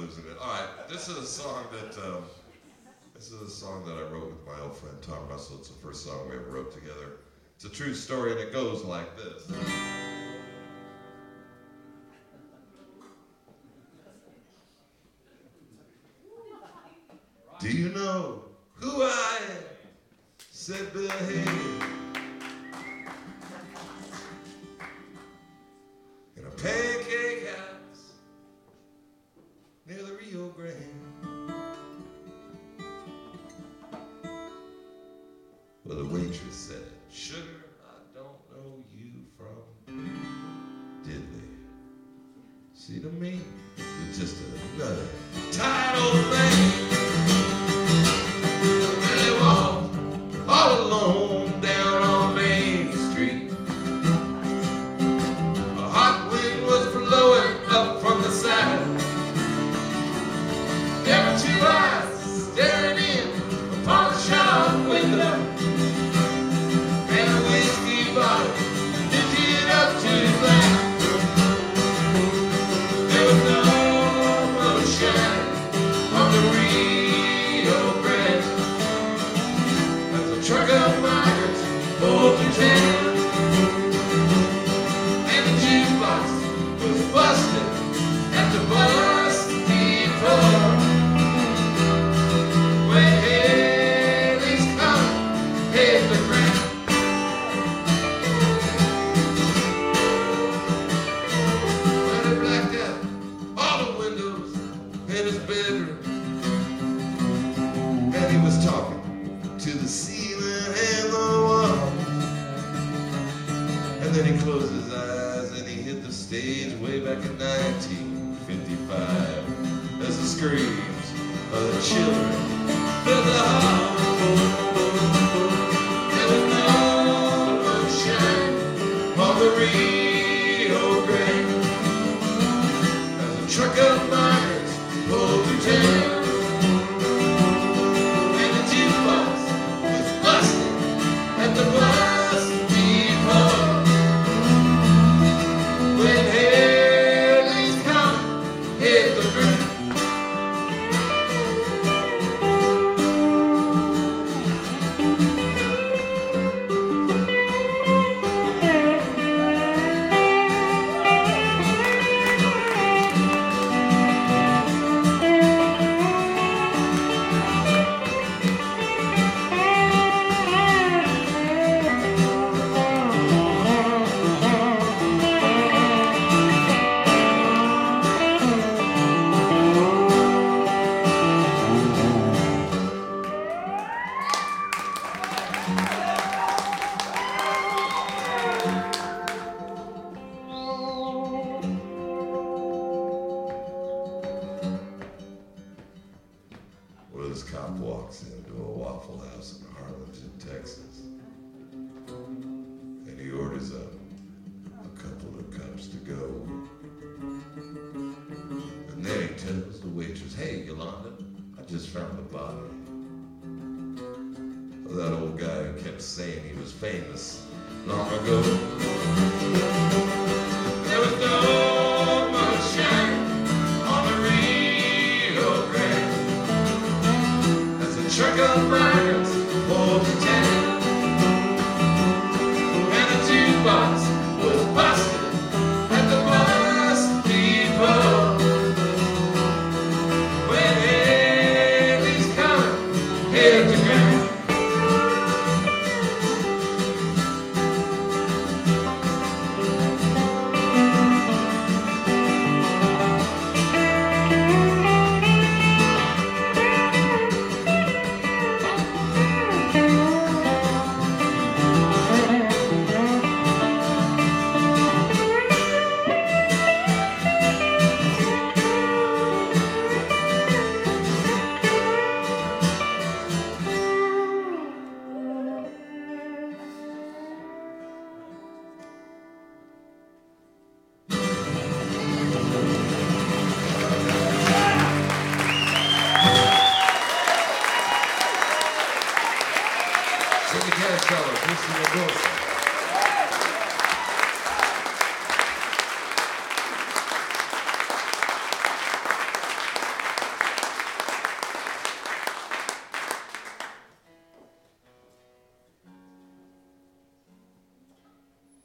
losing it. All right, this is a song that I wrote with my old friend Tom Russell. It's the first song we ever wrote together. It's a true story, and it goes like this. Do you know who I am? Said Bill Haley. In a pancake house near the Rio Grande. Well, the waitress said, "Sugar, I don't know you from diddly. See, to me, you're just another tired old thing." They walked all alone down on Main Street. A hot wind was blowing up from the south. There were two eyes staring in upon the shop window. Lifted up to his lap. There was no moonshine on the Rio Grande. As a truck of migrants pulled through town, and the jukebox was busted at the bus depot. When Haley's coming, hit the ground. And he was talking to the ceiling and the wall. And then he closed his eyes and he hit the stage way back in 1955 as the screams of the children filled the hall. There was no moonshine on the Rio Grande as a truck of miners pulled through town. The bus depot. When Haley's coming, hit the ground. Well, this cop walks into a Waffle House in Harlingen, Texas, and he orders up a couple of cups to go. And then he tells the waitress, "Hey, Yolanda, I just found the body of that old guy who kept saying he was famous long ago." There was no moonshine on the Rio Grande. Truck of mine